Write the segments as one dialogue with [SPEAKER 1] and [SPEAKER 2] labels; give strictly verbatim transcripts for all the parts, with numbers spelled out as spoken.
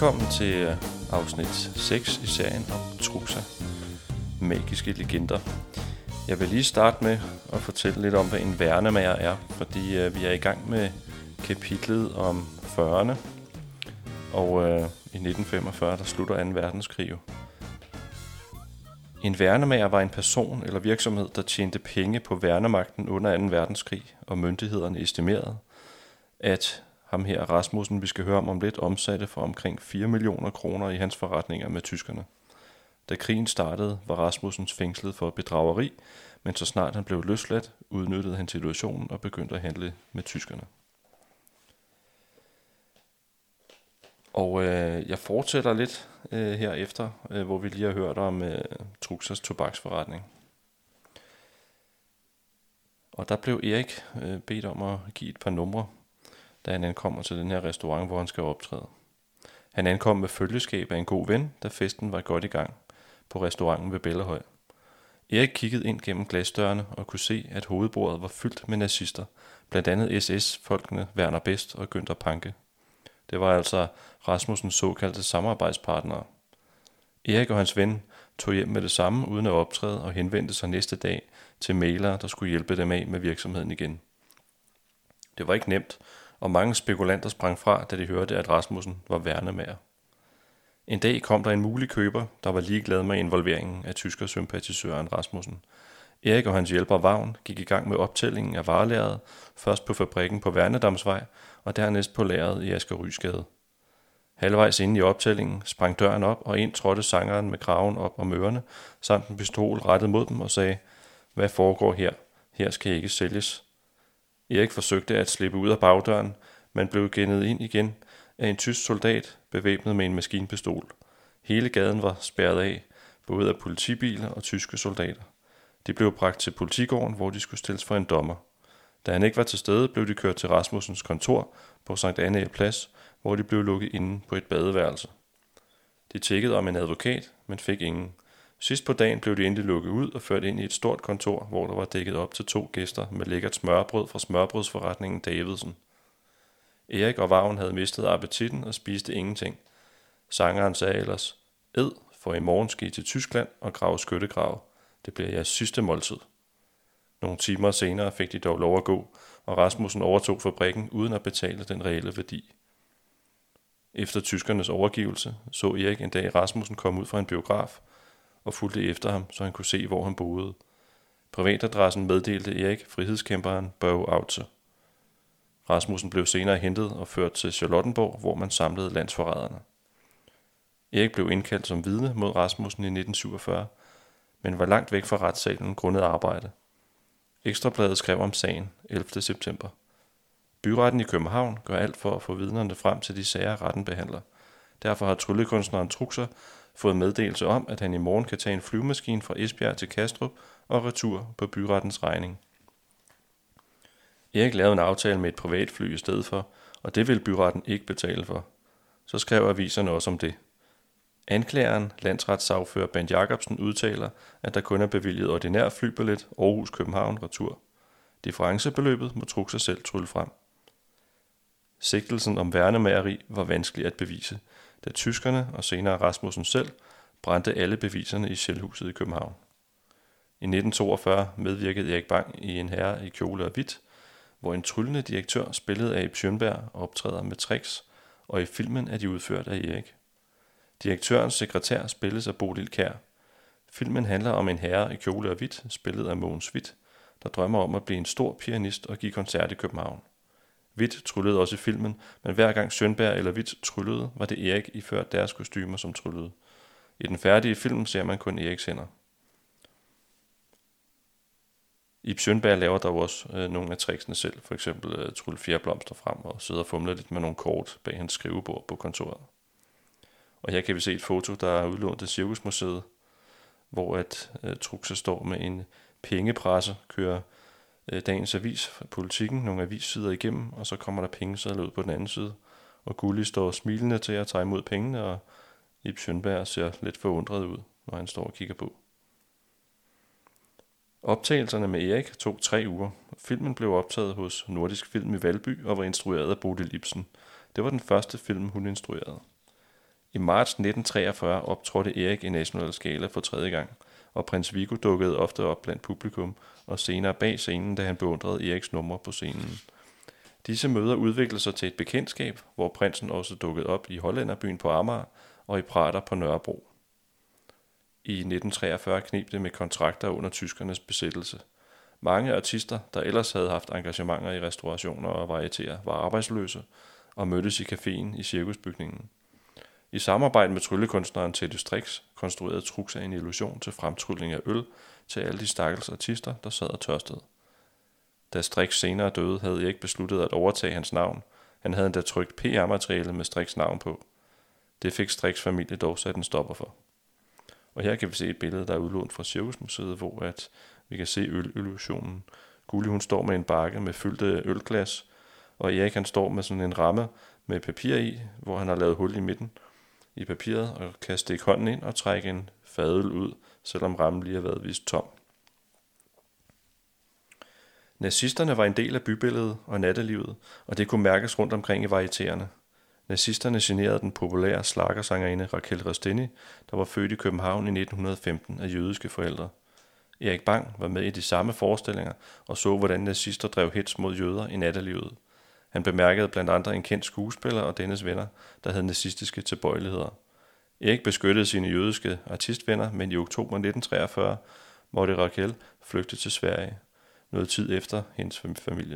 [SPEAKER 1] Velkommen til afsnit seks i serien om Truxa, magiske legender. Jeg vil lige starte med at fortælle lidt om, hvad en værnemager er, fordi øh, vi er i gang med kapitlet om fyrrerne, og øh, i nitten femogfyrre der slutter anden verdenskrig. En værnemager var en person eller virksomhed, der tjente penge på værnemagten under anden verdenskrig, og myndighederne estimerede, at ham her Rasmussen, vi skal høre om om lidt, omsatte for omkring fire millioner kroner i hans forretninger med tyskerne. Da krigen startede, var Rasmussens fængslet for bedrageri, men så snart han blev løsladt, udnyttede han situationen og begyndte at handle med tyskerne. Og øh, jeg fortsætter lidt øh, herefter, øh, hvor vi lige har hørt om øh, Truxas tobaksforretning. Og der blev Erik øh, bedt om at give et par numre, da han ankommer til den her restaurant, hvor han skal optræde. Han ankom med følgeskab af en god ven, da festen var godt i gang på restauranten ved Bellahøj. Erik kiggede ind gennem glasdørene og kunne se, at hovedbordet var fyldt med nazister, blandt andet S S-folkene Werner Best og Günther Panke. Det var altså Rasmussens såkaldte samarbejdspartnere. Erik og hans ven tog hjem med det samme uden at optræde og henvendte sig næste dag til mailere, der skulle hjælpe dem af med virksomheden igen. Det var ikke nemt, og mange spekulanter sprang fra, da de hørte, at Rasmussen var værnemager. En dag kom der en mulig køber, der var ligeglad med involveringen af tyskersympatisøren Rasmussen. Erik og hans hjælper Vagn gik i gang med optællingen af varelageret, først på fabrikken på Værnedamsvej, og dernæst på lageret i Asger Rysgade. Halvvejs inde i optællingen sprang døren op, og ind trådte sangeren med kraven op om ørerne, samt en pistol rettet mod dem og sagde, hvad foregår her? Her skal ikke sælges. Erik forsøgte at slippe ud af bagdøren, men blev gennet ind igen af en tysk soldat bevæbnet med en maskinpistol. Hele gaden var spærret af, både af politibiler og tyske soldater. De blev bragt til politigården, hvor de skulle stilles for en dommer. Da han ikke var til stede, blev de kørt til Rasmussens kontor på Sankt Annæ Plads, hvor de blev lukket inde på et badeværelse. De tiggede om en advokat, men fik ingen. Sidst på dagen blev de endelig lukket ud og ført ind i et stort kontor, hvor der var dækket op til to gæster med lækkert smørbrød fra smørbrødsforretningen Davidsen. Erik og Vagn havde mistet appetitten og spiste ingenting. Sangeren sagde ellers, ed, for i morgen skal I til Tyskland og grave skyttegrave. Det bliver jeres sidste måltid. Nogle timer senere fik de dog lov at gå, og Rasmussen overtog fabrikken uden at betale den reelle værdi. Efter tyskernes overgivelse så Erik en dag Rasmussen komme ud fra en biograf og fulgte efter ham, så han kunne se, hvor han boede. Privatadressen meddelte Erik frihedskæmperen Børge Autze. Rasmussen blev senere hentet og ført til Charlottenborg, hvor man samlede landsforræderne. Erik blev indkaldt som vidne mod Rasmussen i nitten syvogfyrre, men var langt væk fra retssalen grundet arbejde. Ekstrabladet skrev om sagen ellevte september. Byretten i København gør alt for at få vidnerne frem til de sager, retten behandler. Derfor har tryllekunstneren Truxa fået meddelelse om, at han i morgen kan tage en flyvemaskine fra Esbjerg til Kastrup og retur på byrettens regning. Erik lavede en aftale med et privatfly i stedet for, og det vil byretten ikke betale for. Så skrev aviserne også om det. Anklageren, landsretssagfører Bent Jacobsen, udtaler, at der kun er bevilget ordinær flybillet Aarhus-København retur. Differencebeløbet må Truxa selv trylle frem. Sigtelsen om værnemageri var vanskelig at bevise, da tyskerne og senere Rasmussen selv brændte alle beviserne i Shellhuset i København. I nitten toogfyrre medvirkede Erik Bang i En herre i kjole og hvidt, hvor en tryllende direktør spillet af Ib Schønberg optræder med tricks, og i filmen er de udført af Erik. Direktørens sekretær spilles af Bodil Kjær. Filmen handler om en herre i kjole og hvidt, spillet af Mogens Hvidt, der drømmer om at blive en stor pianist og give koncert i København. Hvidt tryllede også i filmen, men hver gang Schønberg eller Hvidt tryllede, var det Erik iført deres kostymer som tryllede. I den færdige film ser man kun Eriks hænder. Ib Schønberg laver dog også øh, nogle af tricksene selv, for eksempel øh, trylle fjerblomster frem og sidde og fumle lidt med nogle kort bag hans skrivebord på kontoret. Og her kan vi se et foto, der er udlånt af Cirkusmuseet, hvor at øh, Truxa står med en pengepresse, kører øh, dagens avis fra Politikken, nogle avissider igennem, og så kommer der pengesedler ud på den anden side. Og Gulli står smilende til at tage imod pengene, og Ib Schønberg ser lidt forundret ud, når han står og kigger på. Optagelserne med Erik tog tre uger. Filmen blev optaget hos Nordisk Film i Valby og var instrueret af Bodil Ibsen. Det var den første film, hun instruerede. I marts nitten treogfyrre optrådte Erik i National Scala for tredje gang, og prins Viggo dukkede ofte op blandt publikum og senere bag scenen, da han beundrede Eriks numre på scenen. Disse møder udviklede sig til et bekendtskab, hvor prinsen også dukkede op i Hollænderbyen på Amager og i Prater på Nørrebro. I nitten treogfyrre kneb det med kontrakter under tyskernes besættelse. Mange artister, der ellers havde haft engagementer i restaurationer og varietéer, var arbejdsløse og mødtes i caféen i cirkusbygningen. I samarbejde med tryllekunstneren Teddy Strix konstruerede Truxa en illusion til fremtrylling af øl til alle de stakkels artister, der sad og tørstede. Da Strix senere døde, havde Erik besluttet at overtage hans navn. Han havde endda trykt P R-materiale med Strix' navn på. Det fik Strix' familie dog sat en stopper for. Og her kan vi se et billede, der er udlånt fra Cirkusmuseet, hvor at vi kan se ølillusionen. Gulli, hun står med en bakke med fyldte ølglas, og Erik han står med sådan en ramme med papir i, hvor han har lavet hul i midten i papiret og kan stikke hånden ind og trække en fadøl ud, selvom rammen lige har været vist tom. Nazisterne var en del af bybilledet og nattelivet, og det kunne mærkes rundt omkring i varietéerne. Nazisterne generede den populære schlagersangerinde Raquel Rosteni, der var født i København i nitten femten af jødiske forældre. Erik Bang var med i de samme forestillinger og så, hvordan nazister drev hets mod jøder i nattelivet. Han bemærkede blandt andre en kendt skuespiller og dennes venner, der havde nazistiske tilbøjeligheder. Erik beskyttede sine jødiske artistvenner, men i oktober nitten treogfyrre måtte Raquel flygte til Sverige, noget tid efter hendes familie.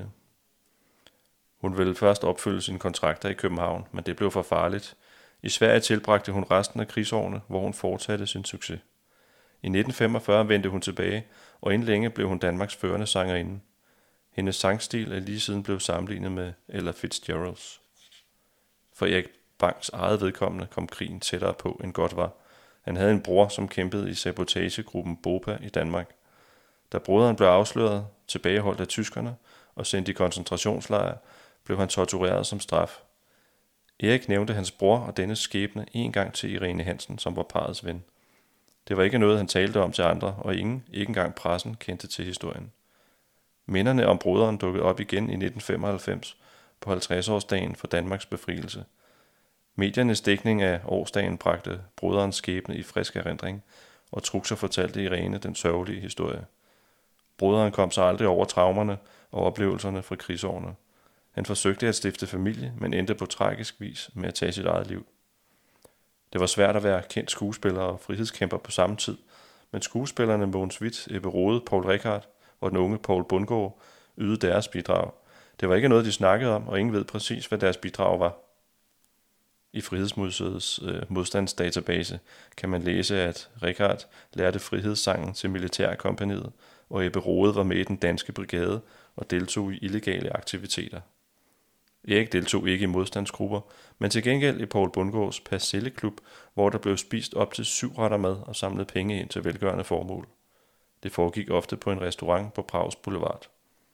[SPEAKER 1] Hun ville først opfylde sine kontrakter i København, men det blev for farligt. I Sverige tilbragte hun resten af krigsårene, hvor hun fortsatte sin succes. I nitten femogfyrre vendte hun tilbage, og inden længe blev hun Danmarks førende sangerinde. Hendes sangstil er lige siden blevet sammenlignet med Ella Fitzgeralds. For Erik Bangs eget vedkommende kom krigen tættere på end godt var. Han havde en bror, som kæmpede i sabotagegruppen BOPA i Danmark. Da broderen blev afsløret, tilbageholdt af tyskerne og sendt i koncentrationslejre, blev han tortureret som straf. Erik nævnte hans bror og dennes skæbne en gang til Irene Hansen, som var parrets ven. Det var ikke noget, han talte om til andre, og ingen, ikke engang pressen, kendte til historien. Minderne om broderen dukkede op igen i nitten femoghalvfems på halvtreds-årsdagen for Danmarks befrielse. Mediernes dækning af årsdagen bragte broderens skæbne i frisk erindring, og Truxa fortalte Irene den sørgelige historie. Broderen kom så aldrig over traumerne og oplevelserne fra krigsårene. Han forsøgte at stifte familie, men endte på tragisk vis med at tage sit eget liv. Det var svært at være kendt skuespiller og frihedskæmper på samme tid, men skuespillerne Mogens Wieth, Ebbe Rode, Poul Reichhardt og den unge Poul Bundgaard ydede deres bidrag. Det var ikke noget, de snakkede om, og ingen ved præcis, hvad deres bidrag var. I Frihedsmuseets øh, modstandsdatabase kan man læse, at Reichhardt lærte frihedssangen til militærkompagniet, og Ebbe Rode var med i den danske brigade og deltog i illegale aktiviteter. Erik deltog ikke i modstandsgrupper, men til gengæld i Poul Bundgaards Persilleklub, hvor der blev spist op til syv retter mad og samlet penge ind til velgørende formål. Det foregik ofte på en restaurant på Prags Boulevard.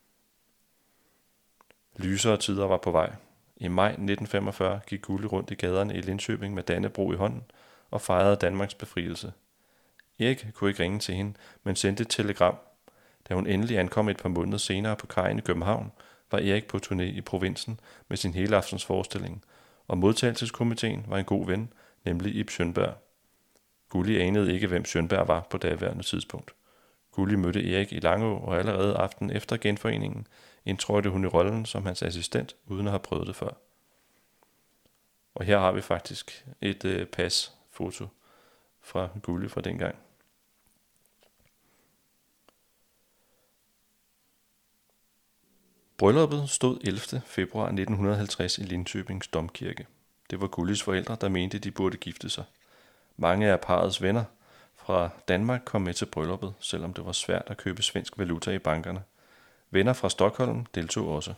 [SPEAKER 1] Lysere tider var på vej. I maj nitten femogfyrre gik Gulli rundt i gaderne i Linköping med Dannebrog i hånden og fejrede Danmarks befrielse. Erik kunne ikke ringe til hende, men sendte et telegram. Da hun endelig ankom et par måneder senere på kajen i København, var Erik på turné i provinsen med sin helaftens forestilling, og modtagelseskomiteen var en god ven, nemlig Ib Schønberg. Gulli anede ikke, hvem Schønberg var på daværende tidspunkt. Gulli mødte Erik i Langå, og allerede aften efter genforeningen indtrådte hun i rollen som hans assistent, uden at have prøvet det før. Og her har vi faktisk et øh, pasfoto fra Gulli fra dengang. Brylluppet stod ellevte februar nitten halvtreds i Linköpings Domkirke. Det var Gullis forældre, der mente, de burde gifte sig. Mange af parrets venner fra Danmark kom med til brylluppet, selvom det var svært at købe svensk valuta i bankerne. Venner fra Stockholm deltog også.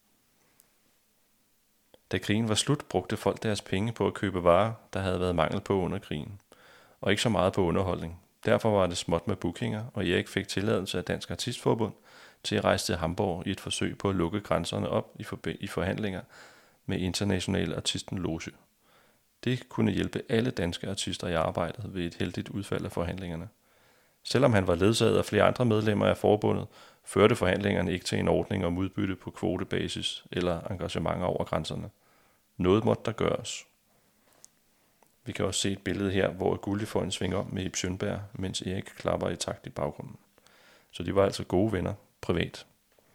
[SPEAKER 1] Da krigen var slut, brugte folk deres penge på at købe varer, der havde været mangel på under krigen, og ikke så meget på underholdning. Derfor var det småt med bookinger, og Erik fik tilladelse af Dansk Artistforbund til at rejse til Hamburg i et forsøg på at lukke grænserne op i, forbe- i forhandlinger med International Artisten Loge. Det kunne hjælpe alle danske artister i arbejdet ved et heldigt udfald af forhandlingerne. Selvom han var ledsaget af flere andre medlemmer af forbundet, førte forhandlingerne ikke til en ordning om udbytte på kvotebasis eller engagementer over grænserne. Noget måtte der gøres. Vi kan også se et billede her, hvor Gulli får en sving om med Ib Schønberg, mens Erik klapper i takt i baggrunden. Så de var altså gode venner privat.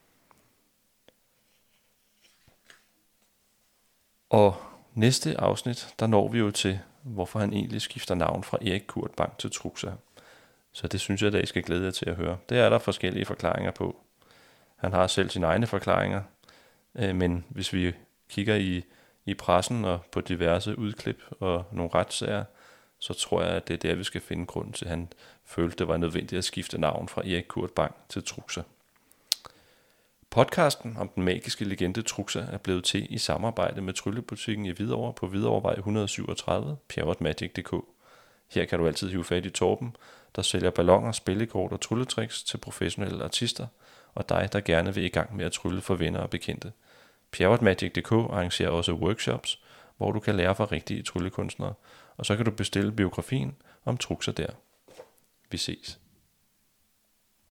[SPEAKER 1] Og næste afsnit, der når vi jo til, hvorfor han egentlig skifter navn fra Erik Kurt Bang til Truxa. Så det synes jeg, at I skal glæde jer til at høre. Det er der forskellige forklaringer på. Han har selv sine egne forklaringer, men hvis vi kigger i, i pressen og på diverse udklip og nogle retssager, så tror jeg, at det er der, vi skal finde grunden til, at han følte, det var nødvendigt at skifte navn fra Erik Kurt Bang til Truxa. Podcasten om den magiske legende Truxa er blevet til i samarbejde med Tryllebutikken i Hvidovre på Hvidovrevej et hundrede syvogtredive, pjerrotmagic punktum d k. Her kan du altid hive fat i Torben, der sælger balloner, spillekort og trylletricks til professionelle artister, og dig, der gerne vil i gang med at trylle for venner og bekendte. pjerrotmagic punktum d k arrangerer også workshops, hvor du kan lære fra rigtige tryllekunstnere, og så kan du bestille biografien om Truxa der. Vi ses.